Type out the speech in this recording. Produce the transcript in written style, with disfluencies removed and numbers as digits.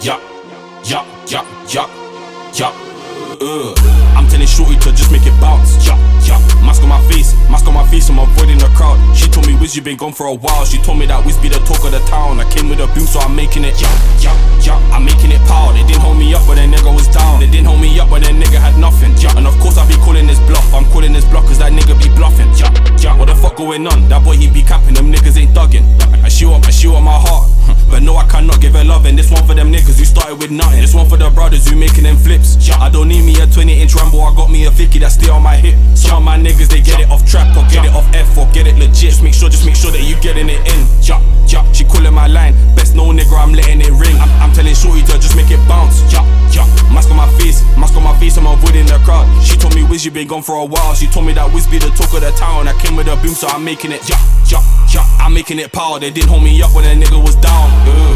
yeah, yeah, yeah, yeah, yeah. I'm telling shorty to just make it bounce. Yeah, yeah. Mask on my face, I'm avoiding the crowd. She told me, Wiz, you been gone for a while. She told me that Wiz be the talk of the town. I came with a boom, so I'm making it. Yeah, yeah, yeah. I'm making it power. They didn't hold me up when that nigga was down. They didn't hold me up when that nigga had nothing. Yeah, and of course I be calling this bluff. I'm calling this bluff cause that nigga be bluffing. Yeah, yeah. What the fuck going on? That boy he be capping. Them niggas ain't thugging. And she want my heart. But no, I cannot give her loving. This one for them niggas who started with nothing. This one for the brothers who making them flips. Yeah, I don't need me a 20-inch Rambo. I got me a 50 that stay on my hip. Some of my niggas they get it off trap or get it off F or get it legit. Just make sure that you getting it in. Yeah, yeah. She calling my line. Best no nigga, I'm letting it ring. I'm telling shorty to just make it bounce. Yeah, yeah. Mask on my face, I'm avoiding the crowd. She told me, Wiz, you been gone for a while. She told me that Wiz be the talk of the town. I came with a boom, so I'm making it. Yeah, yeah, yeah. I'm making it power. They didn't hold me up when that nigga was down.